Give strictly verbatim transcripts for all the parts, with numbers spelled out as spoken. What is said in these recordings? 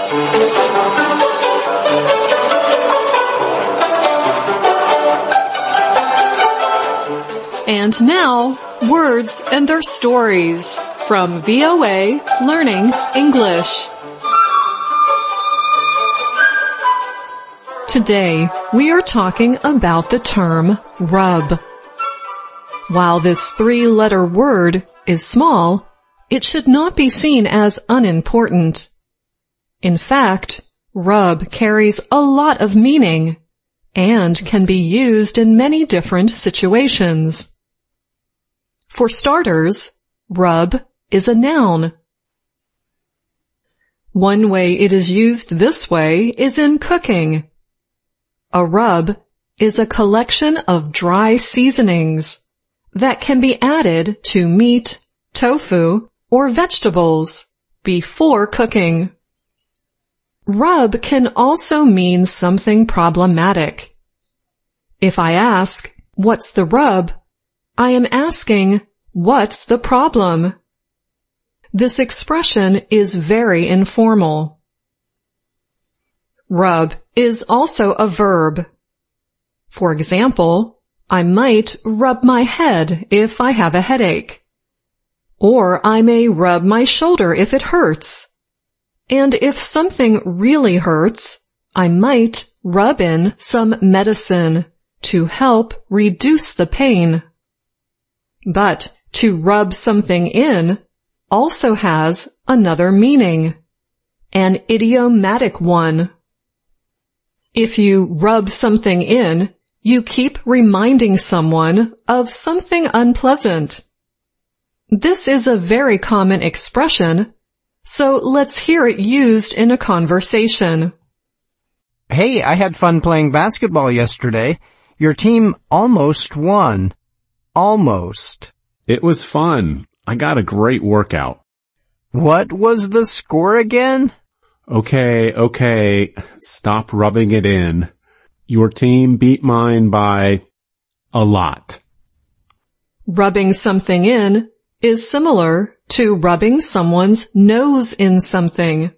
And now, words and their stories from V O A Learning English. Today, we are talking about the term rub. While this three-letter word is small, it should not be seen as unimportant. In fact, rub carries a lot of meaning and can be used in many different situations. For starters, rub is a noun. One way it is used this way is in cooking. A rub is a collection of dry seasonings that can be added to meat, tofu, or vegetables before cooking. Rub can also mean something problematic. If I ask, "What's the rub?" I am asking, what's the problem? This expression is very informal. Rub is also a verb. For example, I might rub my head if I have a headache. Or I may rub my shoulder if it hurts. And if something really hurts, I might rub in some medicine to help reduce the pain. But to rub something in also has another meaning, an idiomatic one. If you rub something in, you keep reminding someone of something unpleasant. This is a very common expression, so let's hear it used in a conversation. Hey, I had fun playing basketball yesterday. Your team almost won. Almost. It was fun. I got a great workout. What was the score again? Okay, okay. Stop rubbing it in. Your team beat mine by a lot. Rubbing something in is similar to rubbing someone's nose in something.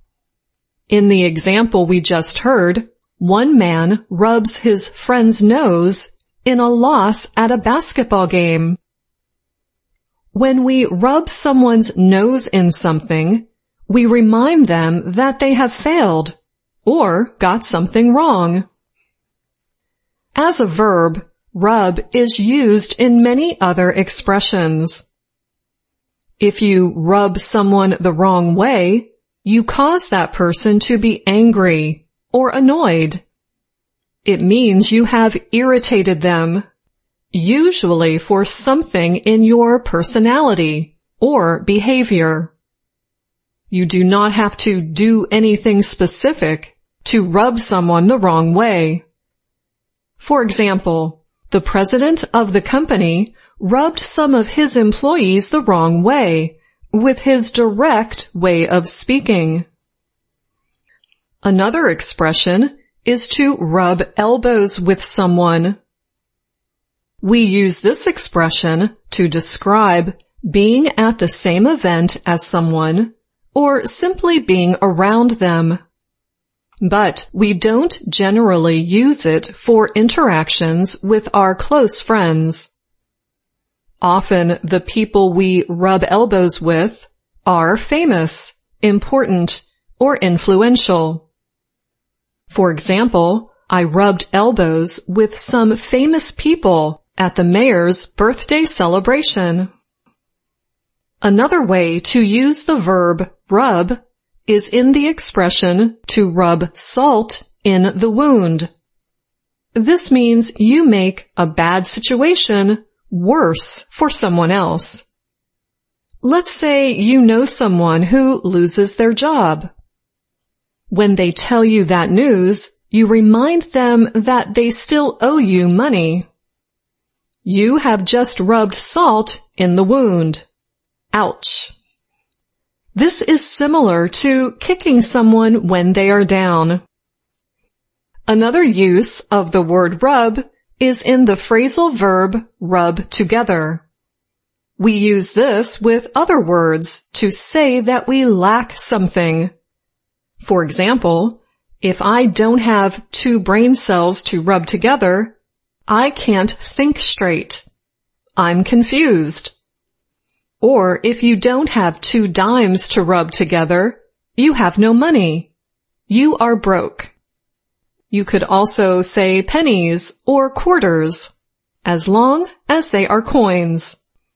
In the example we just heard, one man rubs his friend's nose in a loss at a basketball game. When we rub someone's nose in something, we remind them that they have failed or got something wrong. As a verb, rub is used in many other expressions. If you rub someone the wrong way, you cause that person to be angry or annoyed. It means you have irritated them, usually for something in your personality or behavior. You do not have to do anything specific to rub someone the wrong way. For example, the president of the company rubbed some of his employees the wrong way with his direct way of speaking. Another expression is to rub elbows with someone. We use this expression to describe being at the same event as someone or simply being around them. But we don't generally use it for interactions with our close friends. Often the people we rub elbows with are famous, important, or influential. For example, I rubbed elbows with some famous people at the mayor's birthday celebration. Another way to use the verb rub is in the expression to rub salt in the wound. This means you make a bad situation worse for someone else. Let's say you know someone who loses their job. When they tell you that news, you remind them that they still owe you money. You have just rubbed salt in the wound. Ouch. This is similar to kicking someone when they are down. Another use of the word rub is in the phrasal verb rub together. We use this with other words to say that we lack something. For example, if I don't have two brain cells to rub together, I can't think straight. I'm confused. Or if you don't have two dimes to rub together, you have no money. You are broke. You could also say pennies or quarters, as long as they are coins.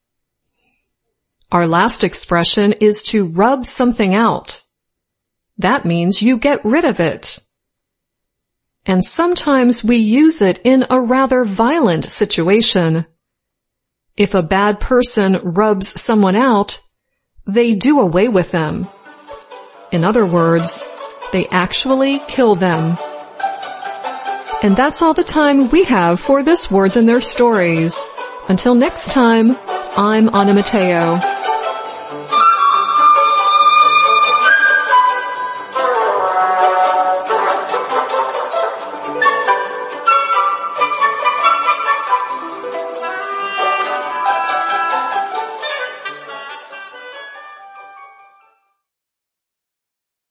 Our last expression is to rub something out. That means you get rid of it. And sometimes we use it in a rather violent situation. If a bad person rubs someone out, they do away with them. In other words, they actually kill them. And that's all the time we have for this Words and Their Stories. Until next time, I'm Anna Mateo.